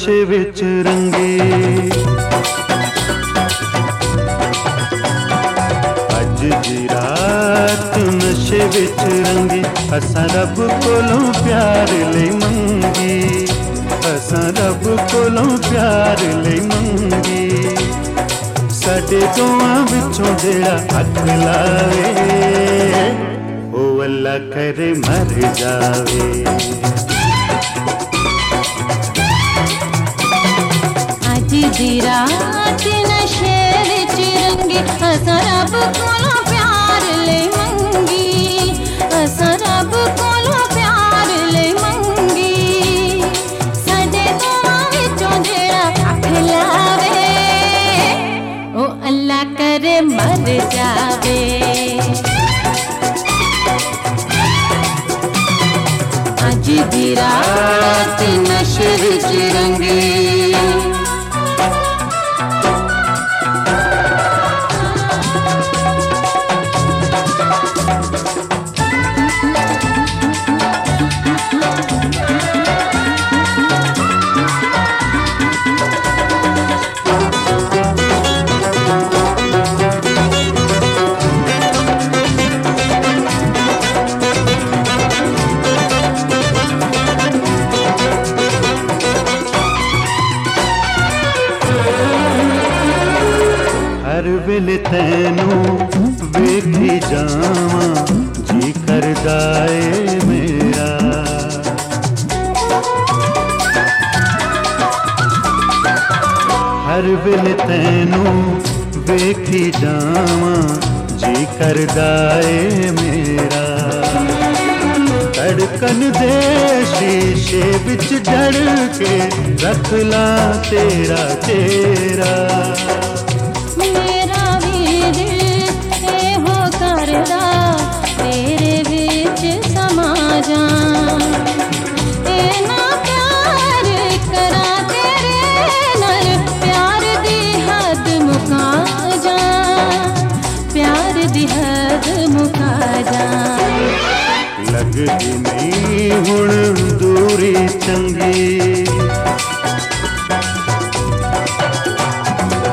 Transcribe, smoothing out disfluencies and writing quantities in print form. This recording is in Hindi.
नशे विच रंगे। अज दी रात नशे विच रंगे, असां रब कोलों प्यार ले मंगी, असां रब कोलों प्यार ले मंगी। साडे दोआं विचों जेड़ा हक लावे, ओ अल्लाह करे मर जावे। अज दी रात नशे विच रंगे, असां रब कोलों प्यार ले मंगी, असां रब कोलों प्यार ले मंगी। साडे दोआं विचों जेड़ा हक लावे, ओ अल्लाह करे मर जावे। अज दी रात नशे विच रंगे। हर वेले तैनू वेखी जावां, जी करदा ए मेरा। हर वेले तैनू वेखी जावां, जी करदा ए मेरा। धड़कन दे शीशे विच जड़ के रख ला तेरा चेहरा। तेरे विच समा जां, इना प्यार करा तेरे नाल, प्यार दी हद मुका जां, प्यार दी हद मुका जां। लगदी नहीं हुण दूरी चंगी,